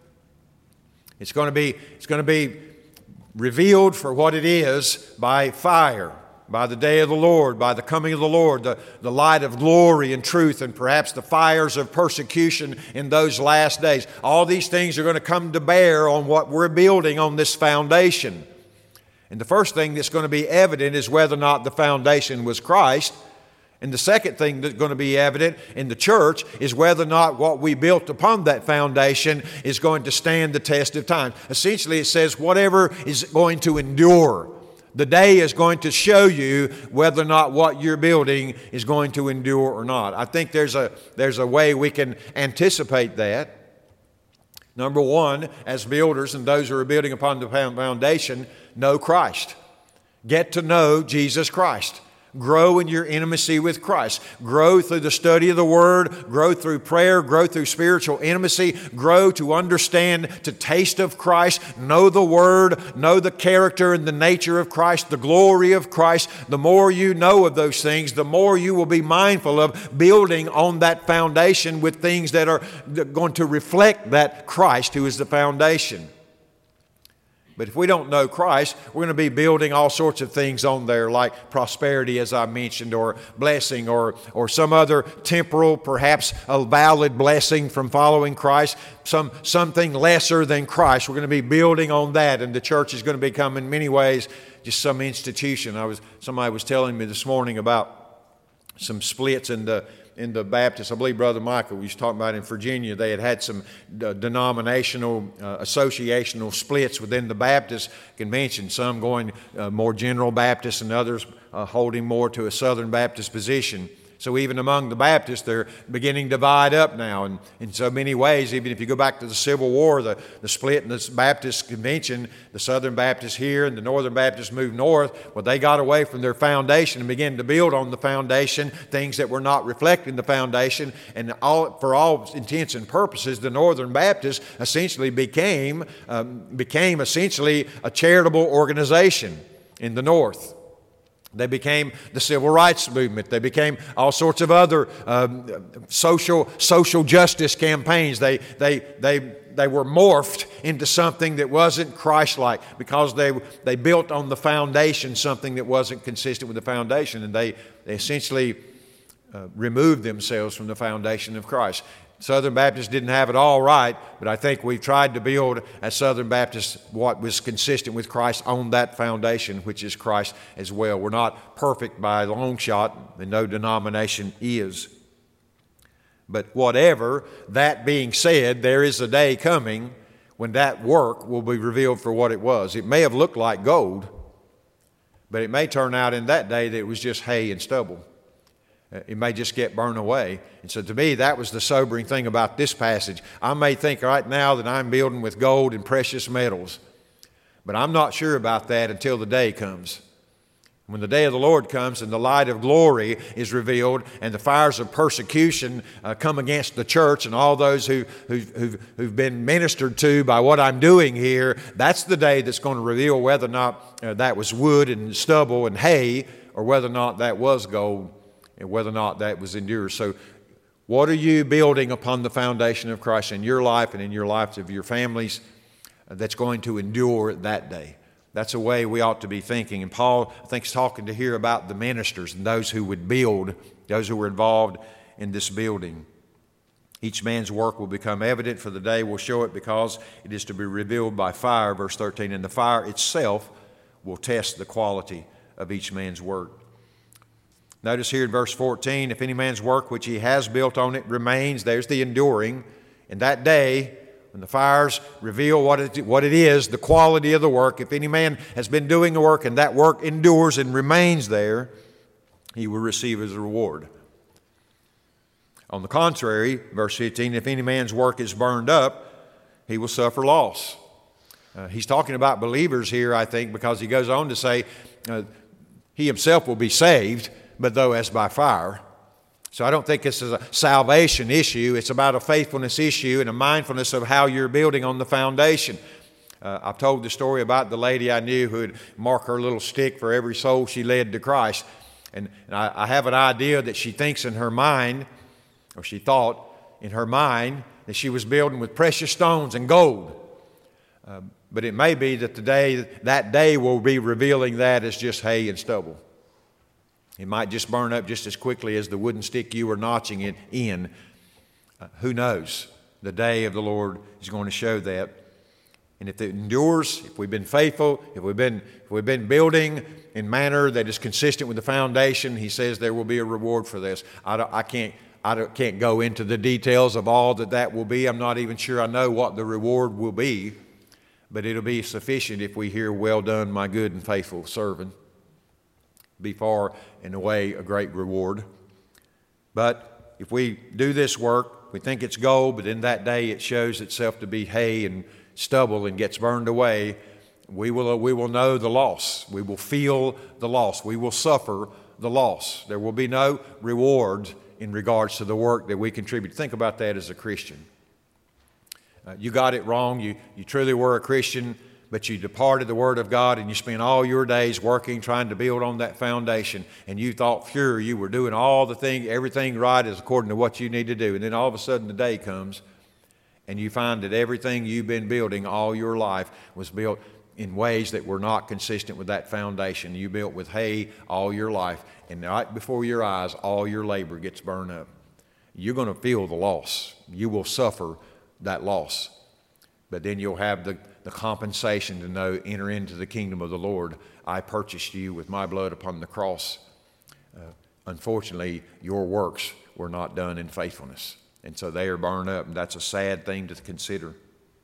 It's going to be it's going to be revealed for what it is by fire, by the day of the Lord, by the coming of the Lord, the, the light of glory and truth, and perhaps the fires of persecution in those last days. All these things are going to come to bear on what we're building on this foundation. And the first thing that's going to be evident is whether or not the foundation was Christ. And the second thing that's going to be evident in the church is whether or not what we built upon that foundation is going to stand the test of time. Essentially, it says whatever is going to endure. The day is going to show you whether or not what you're building is going to endure or not. I think there's a, there's a way we can anticipate that. Number one, as builders and those who are building upon the foundation, know Christ. Get to know Jesus Christ. Grow in your intimacy with Christ. Grow through the study of the Word. Grow through prayer. Grow through spiritual intimacy. Grow to understand, to taste of Christ. Know the Word. Know the character and the nature of Christ, the glory of Christ. The more you know of those things, the more you will be mindful of building on that foundation with things that are going to reflect that Christ who is the foundation. But if we don't know Christ, we're going to be building all sorts of things on there, like prosperity, as I mentioned, or blessing, or, or some other temporal, perhaps a valid blessing from following Christ, some something lesser than Christ. We're going to be building on that, and the church is going to become, in many ways, just some institution. I was somebody was telling me this morning about some splits in the in the Baptist. I believe Brother Michael was talking about in Virginia. They had had some uh, denominational, uh, associational splits within the Baptist convention, some going uh, more general Baptist and others uh, holding more to a Southern Baptist position. So even among the Baptists, they're beginning to divide up now. And in so many ways, even if you go back to the Civil War, the, the split in the Baptist convention, the Southern Baptists here and the Northern Baptists moved north. Well, they got away from their foundation and began to build on the foundation things that were not reflecting the foundation. And all, for all intents and purposes, the Northern Baptists essentially became, um, became essentially a charitable organization in the North. They became the civil rights movement. They became all sorts of other um, social social justice campaigns. They they they they were morphed into something that wasn't Christ-like because they they built on the foundation something that wasn't consistent with the foundation, and they they essentially uh, removed themselves from the foundation of Christ. Southern Baptists didn't have it all right, but I think we've tried to build as Southern Baptists what was consistent with Christ on that foundation, which is Christ as well. We're not perfect by a long shot, and no denomination is. But whatever, that being said, there is a day coming when that work will be revealed for what it was. It may have looked like gold, but it may turn out in that day that it was just hay and stubble. It may just get burned away. And so to me, that was the sobering thing about this passage. I may think right now that I'm building with gold and precious metals, but I'm not sure about that until the day comes. When the day of the Lord comes and the light of glory is revealed and the fires of persecution uh, come against the church and all those who, who, who've, who've been ministered to by what I'm doing here, that's the day that's going to reveal whether or not uh, that was wood and stubble and hay, or whether or not that was gold, and whether or not that was endured. So what are you building upon the foundation of Christ in your life and in your lives of your families that's going to endure that day? That's a way we ought to be thinking. And Paul, I think, is talking to here about the ministers and those who would build, those who were involved in this building. Each man's work will become evident, for the day will show it, because it is to be revealed by fire, verse thirteen, and the fire itself will test the quality of each man's work. Notice here in verse fourteen, if any man's work which he has built on it remains, there's the enduring. In that day, when the fires reveal what it, what it is, the quality of the work, if any man has been doing the work and that work endures and remains there, he will receive his reward. On the contrary, verse fifteen, if any man's work is burned up, he will suffer loss. Uh, he's talking about believers here, I think, because he goes on to say uh, he himself will be saved, but though as by fire. So I don't think this is a salvation issue. It's about a faithfulness issue and a mindfulness of how you're building on the foundation. Uh, I've told the story about the lady I knew who would mark her little stick for every soul she led to Christ. And, and I, I have an idea that she thinks in her mind, or she thought in her mind, that she was building with precious stones and gold. Uh, but it may be that the day, that day will be revealing that as just hay and stubble. It might just burn up just as quickly as the wooden stick you were notching it in. Uh, who knows? The day of the Lord is going to show that. And if it endures, if we've been faithful, if we've been, if we've been building in manner that is consistent with the foundation, he says there will be a reward for this. I, don't, I can't I don't, can't go into the details of all that that will be. I'm not even sure I know what the reward will be. But it'll be sufficient if we hear, well done, my good and faithful servant. Be far and away a great reward. But if we do this work, we think it's gold, but in that day it shows itself to be hay and stubble and gets burned away, we will, we will know the loss. We will feel the loss. We will suffer the loss. There will be no reward in regards to the work that we contribute. Think about that as a Christian. Uh, you got it wrong. You, you truly were a Christian, but you departed the Word of God and you spent all your days working, trying to build on that foundation, and you thought, sure, you were doing all the thing, everything right as according to what you need to do. And then all of a sudden the day comes and you find that everything you've been building all your life was built in ways that were not consistent with that foundation. You built with hay all your life, and right before your eyes, all your labor gets burned up. You're going to feel the loss. You will suffer that loss. But then you'll have the, the compensation to know, enter into the kingdom of the Lord. I purchased you with my blood upon the cross. Uh, unfortunately, your works were not done in faithfulness. And so they are burned up, and that's a sad thing to consider.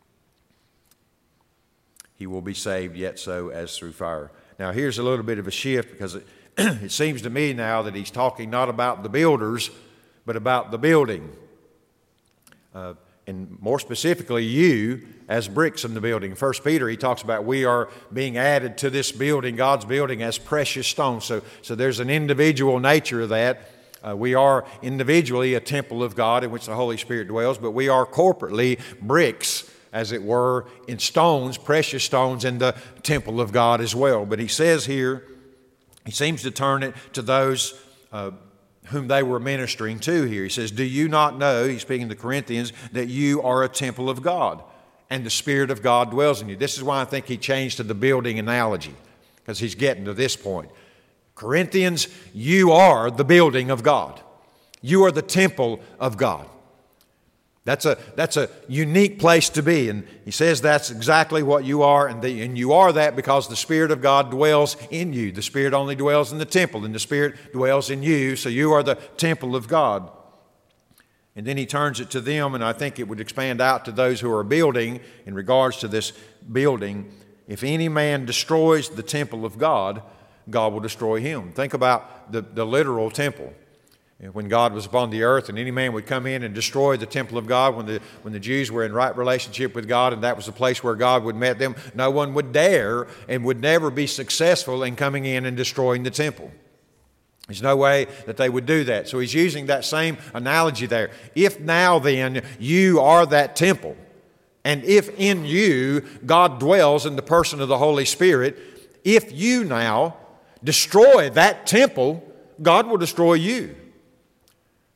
He will be saved, yet so as through fire. Now here's a little bit of a shift, because it, it seems to me now that he's talking not about the builders, but about the building. Uh, and more specifically, you as bricks in the building. First Peter, he talks about we are being added to this building, God's building, as precious stones. So, so there's an individual nature of that. Uh, we are individually a temple of God in which the Holy Spirit dwells, but we are corporately bricks, as it were, in stones, precious stones in the temple of God as well. But he says here, he seems to turn it to those uh, whom they were ministering to here. He says, do you not know, he's speaking to the Corinthians, that you are a temple of God and the Spirit of God dwells in you? This is why I think he changed to the building analogy, because he's getting to this point. Corinthians, you are the building of God. You are the temple of God. That's a, that's a unique place to be. And he says that's exactly what you are. And, the, and you are that because the Spirit of God dwells in you. The Spirit only dwells in the temple, and the Spirit dwells in you. So you are the temple of God. And then he turns it to them, and I think it would expand out to those who are building in regards to this building. If any man destroys the temple of God, God will destroy him. Think about the, the literal temple. When God was upon the earth and any man would come in and destroy the temple of God, when the, when the Jews were in right relationship with God and that was the place where God would meet them, no one would dare and would never be successful in coming in and destroying the temple. There's no way that they would do that. So he's using that same analogy there. If now then you are that temple, and if in you God dwells in the person of the Holy Spirit, if you now destroy that temple, God will destroy you.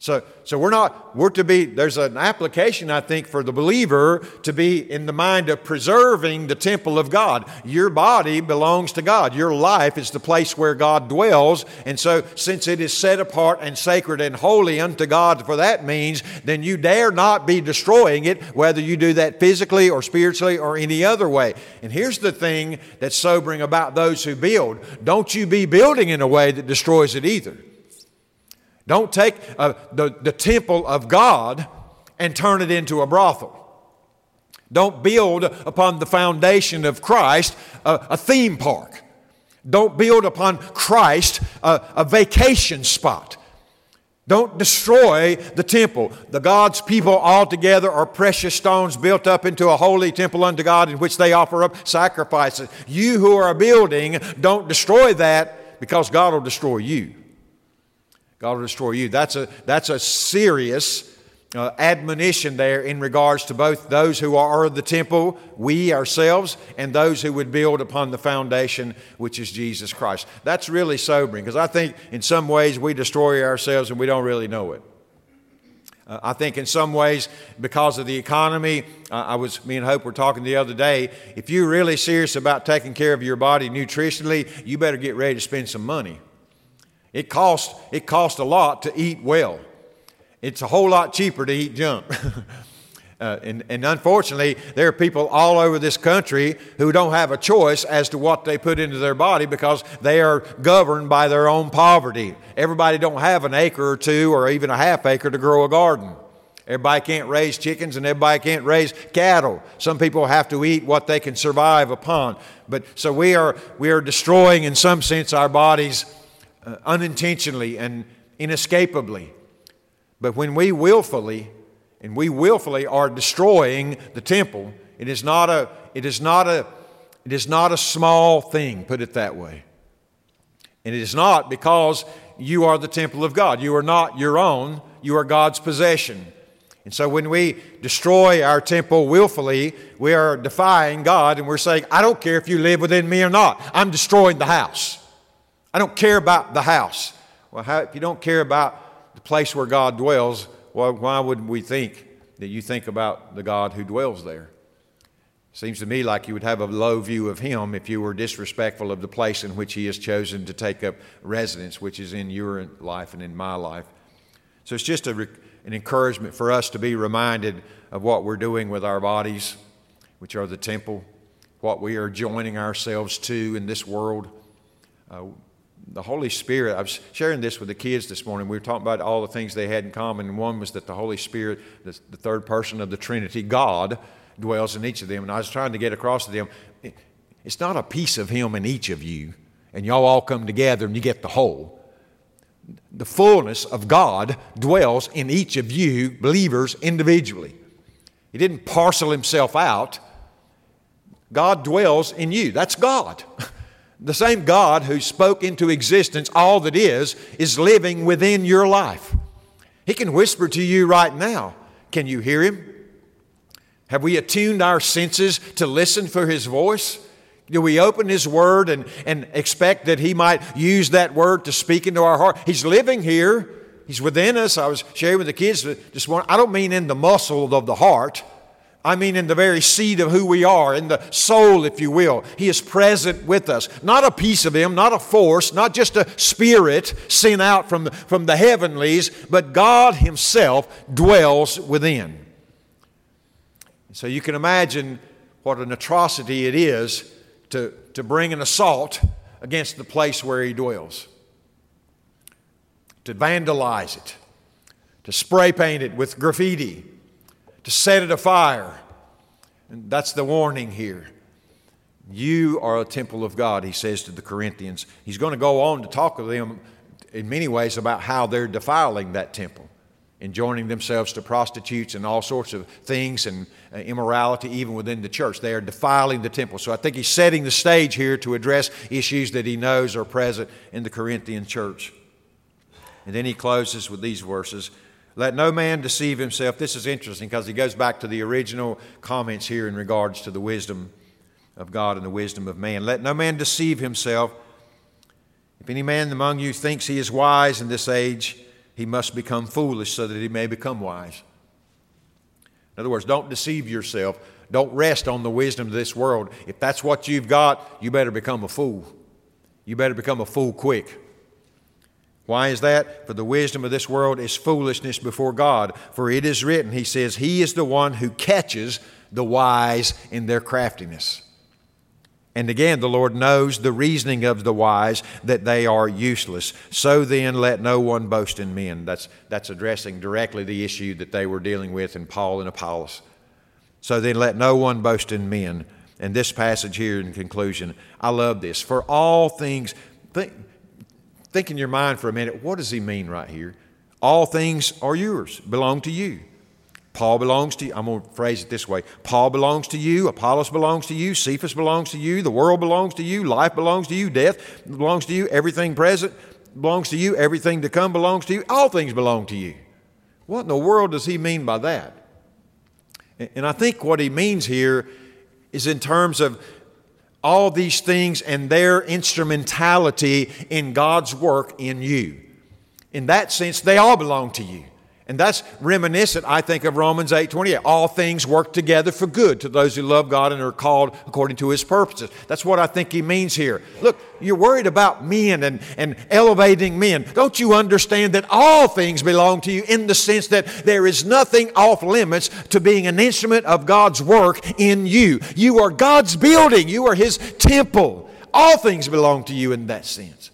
So, so we're not, we're to be, there's an application, I think, for the believer to be in the mind of preserving the temple of God. Your body belongs to God. Your life is the place where God dwells. And so, since it is set apart and sacred and holy unto God for that means, then you dare not be destroying it, whether you do that physically or spiritually or any other way. And here's the thing that's sobering about those who build. Don't you be building in a way that destroys it either. Don't take uh, the, the temple of God and turn it into a brothel. Don't build upon the foundation of Christ a, a theme park. Don't build upon Christ a, a vacation spot. Don't destroy the temple. The God's people altogether are precious stones built up into a holy temple unto God in which they offer up sacrifices. You who are building, don't destroy that, because God will destroy you. God will destroy you. That's a, that's a serious uh, admonition there in regards to both those who are the temple, we ourselves, and those who would build upon the foundation, which is Jesus Christ. That's really sobering, because I think in some ways we destroy ourselves and we don't really know it. Uh, I think in some ways, because of the economy, uh, I was, me and Hope were talking the other day, if you're really serious about taking care of your body nutritionally, you better get ready to spend some money. It costs, it costs a lot to eat well. It's a whole lot cheaper to eat junk. uh, and, and unfortunately, there are people all over this country who don't have a choice as to what they put into their body because they are governed by their own poverty. Everybody don't have an acre or two or even a half acre to grow a garden. Everybody can't raise chickens and everybody can't raise cattle. Some people have to eat what they can survive upon. But so we are, we are destroying in some sense our bodies Uh, unintentionally and inescapably. But when we willfully and we willfully are destroying the temple, it is not a it is not a it is not a small thing, put it that way. And it is not because you are the temple of God. You are not your own, you are God's possession. And so when we destroy our temple willfully, we are defying God and we're saying, I don't care if you live within me or not. I'm destroying the house. I don't care about the house. Well, how, if you don't care about the place where God dwells, well, why would we think that you think about the God who dwells there? Seems to me like you would have a low view of Him if you were disrespectful of the place in which He has chosen to take up residence, which is in your life and in my life. So it's just a, an encouragement for us to be reminded of what we're doing with our bodies, which are the temple, what we are joining ourselves to in this world. Uh, The Holy Spirit, I was sharing this with the kids this morning. We were talking about all the things they had in common. And one was that the Holy Spirit, the, the third person of the Trinity, God, dwells in each of them. And I was trying to get across to them, it's not a piece of Him in each of you, and y'all all come together and you get the whole. The fullness of God dwells in each of you, believers, individually. He didn't parcel Himself out. God dwells in you. That's God. The same God who spoke into existence all that is, is living within your life. He can whisper to you right now. Can you hear Him? Have we attuned our senses to listen for His voice? Do we open His Word and, and expect that He might use that Word to speak into our heart? He's living here. He's within us. I was sharing with the kids this morning. I don't mean in the muscle of the heart. I mean in the very seed of who we are, in the soul, if you will. He is present with us. Not a piece of Him, not a force, not just a spirit sent out from the, from the heavenlies, but God Himself dwells within. So you can imagine what an atrocity it is to, to bring an assault against the place where He dwells. To vandalize it, to spray paint it with graffiti, to set it afire. And that's the warning here. You are a temple of God, he says to the Corinthians. He's going to go on to talk to them in many ways about how they're defiling that temple and joining themselves to prostitutes and all sorts of things and uh, immorality even within the church. They are defiling the temple. So I think he's setting the stage here to address issues that he knows are present in the Corinthian church. And then he closes with these verses. Let no man deceive himself. This is interesting because he goes back to the original comments here in regards to the wisdom of God and the wisdom of man. Let no man deceive himself. If any man among you thinks he is wise in this age, he must become foolish so that he may become wise. In other words, don't deceive yourself. Don't rest on the wisdom of this world. If that's what you've got, you better become a fool. You better become a fool quick. Why is that? For the wisdom of this world is foolishness before God. For it is written, he says, he is the one who catches the wise in their craftiness. And again, the Lord knows the reasoning of the wise, that they are useless. So then, let no one boast in men. That's, that's addressing directly the issue that they were dealing with in Paul and Apollos. So then, let no one boast in men. And this passage here in conclusion, I love this. For all things, think, think in your mind for a minute, what does he mean right here? All things are yours, belong to you. Paul belongs to you. I'm going to phrase it this way. Paul belongs to you. Apollos belongs to you. Cephas belongs to you. The world belongs to you. Life belongs to you. Death belongs to you. Everything present belongs to you. Everything to come belongs to you. All things belong to you. What in the world does he mean by that? And I think what he means here is in terms of all these things and their instrumentality in God's work in you. In that sense, they all belong to you. And that's reminiscent, I think, of Romans eight twenty-eight. All things work together for good to those who love God and are called according to His purposes. That's what I think he means here. Look, you're worried about men and, and elevating men. Don't you understand that all things belong to you in the sense that there is nothing off limits to being an instrument of God's work in you? You are God's building. You are His temple. All things belong to you in that sense.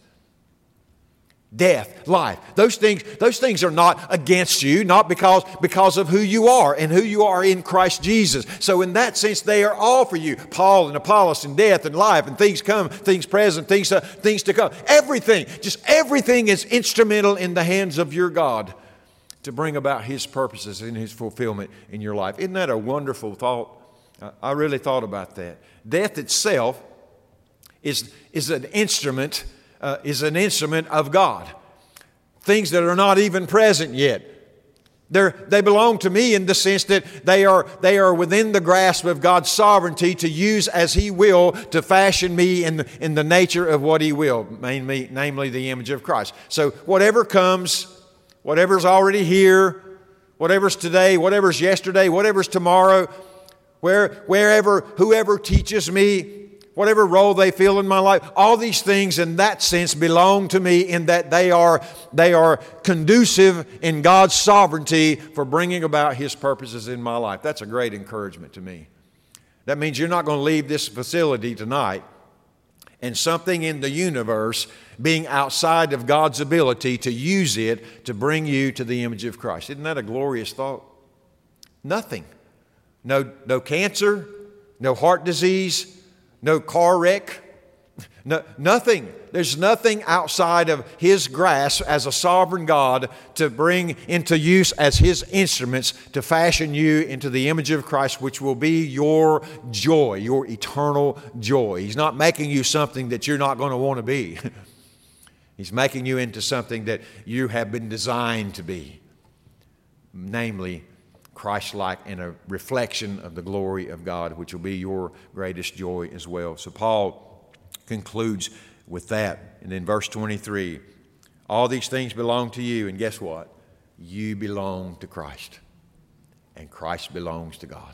Death, life, those things, those things are not against you, not because, because of who you are and who you are in Christ Jesus. So in that sense, they are all for you. Paul and Apollos and death and life and things come, things present, things, uh, things to come. Everything, just everything is instrumental in the hands of your God to bring about His purposes and His fulfillment in your life. Isn't that a wonderful thought? I really thought about that. Death itself is, is an instrument Uh, is an instrument of God. Things that are not even present yet. They're, they belong to me in the sense that they are, they are within the grasp of God's sovereignty to use as He will to fashion me in the, in the nature of what He will, mainly, namely the image of Christ. So whatever comes, whatever's already here, whatever's today, whatever's yesterday, whatever's tomorrow, where, wherever, whoever teaches me, whatever role they fill in my life, all these things in that sense belong to me in that they are, they are conducive in God's sovereignty for bringing about His purposes in my life. That's a great encouragement to me. That means you're not going to leave this facility tonight and something in the universe being outside of God's ability to use it to bring you to the image of Christ. Isn't that a glorious thought? Nothing. No, no cancer, no heart disease, no car wreck, no, nothing. There's nothing outside of His grasp as a sovereign God to bring into use as His instruments to fashion you into the image of Christ, which will be your joy, your eternal joy. He's not making you something that you're not going to want to be. He's making you into something that you have been designed to be, namely Christ-like and a reflection of the glory of God, which will be your greatest joy as well. So Paul concludes with that. And in verse twenty-three, all these things belong to you. And guess what? You belong to Christ. And Christ belongs to God.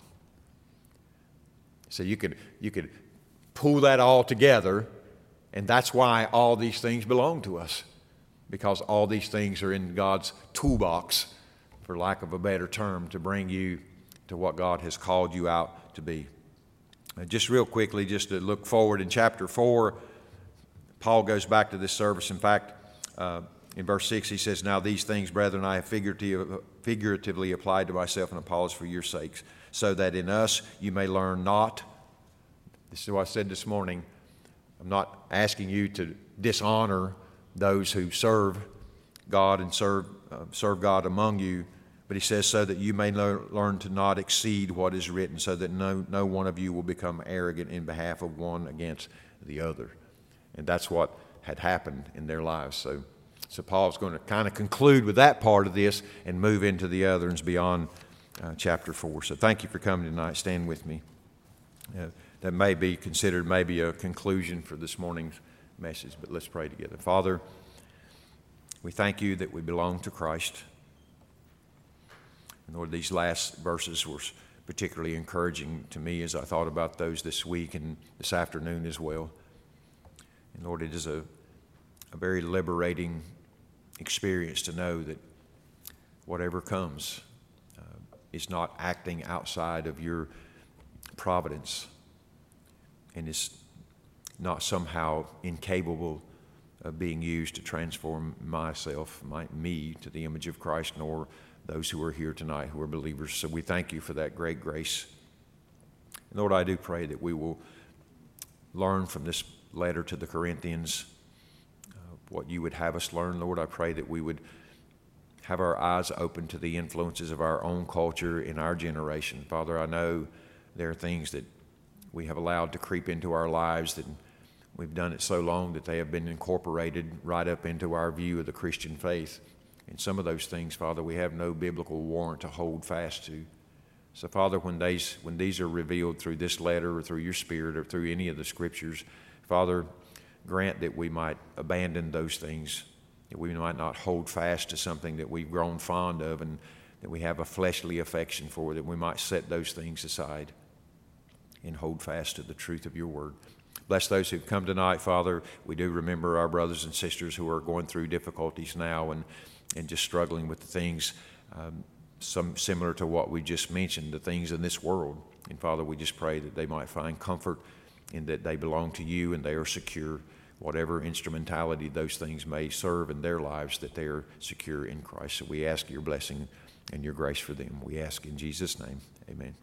So you could, you could pull that all together, and that's why all these things belong to us. Because all these things are in God's toolbox, for lack of a better term, to bring you to what God has called you out to be. Uh, just real quickly, just to look forward in chapter four, Paul goes back to this service. In fact, uh, in verse six, he says, "Now these things, brethren, I have figurative, figuratively applied to myself and Apollos for your sakes, so that in us you may learn not." This is what I said this morning. I'm not asking you to dishonor those who serve God and serve, uh, serve God among you. But he says, so that you may learn to not exceed what is written, so that no, no one of you will become arrogant in behalf of one against the other. And that's what had happened in their lives. So, so Paul's going to kind of conclude with that part of this and move into the others beyond uh, chapter four. So thank you for coming tonight. Stand with me. Uh, that may be considered maybe a conclusion for this morning's message, but let's pray together. Father, We thank you that we belong to Christ. And Lord, these last verses were particularly encouraging to me as I thought about those this week and this afternoon as well. And Lord, it is a, a very liberating experience to know that whatever comes uh, is not acting outside of your providence and is not somehow incapable of being used to transform myself, my, me, to the image of Christ, nor those who are here tonight who are believers. So we thank you for that great grace. And Lord, I do pray that we will learn from this letter to the Corinthians uh, what you would have us learn. Lord, I pray that we would have our eyes open to the influences of our own culture in our generation. Father, I know there are things that we have allowed to creep into our lives that we've done it so long that they have been incorporated right up into our view of the Christian faith. And some of those things, Father, we have no biblical warrant to hold fast to. So, Father, when these, when these are revealed through this letter or through your Spirit or through any of the Scriptures, Father, grant that we might abandon those things, that we might not hold fast to something that we've grown fond of and that we have a fleshly affection for, that we might set those things aside and hold fast to the truth of your word. Bless those who've come tonight, Father. We do remember our brothers and sisters who are going through difficulties now and, and just struggling with the things um, some similar to what we just mentioned, the things in this world. And Father, we just pray that they might find comfort in that they belong to you and they are secure. Whatever instrumentality those things may serve in their lives, that they are secure in Christ. So we ask your blessing and your grace for them. We ask in Jesus' name, amen.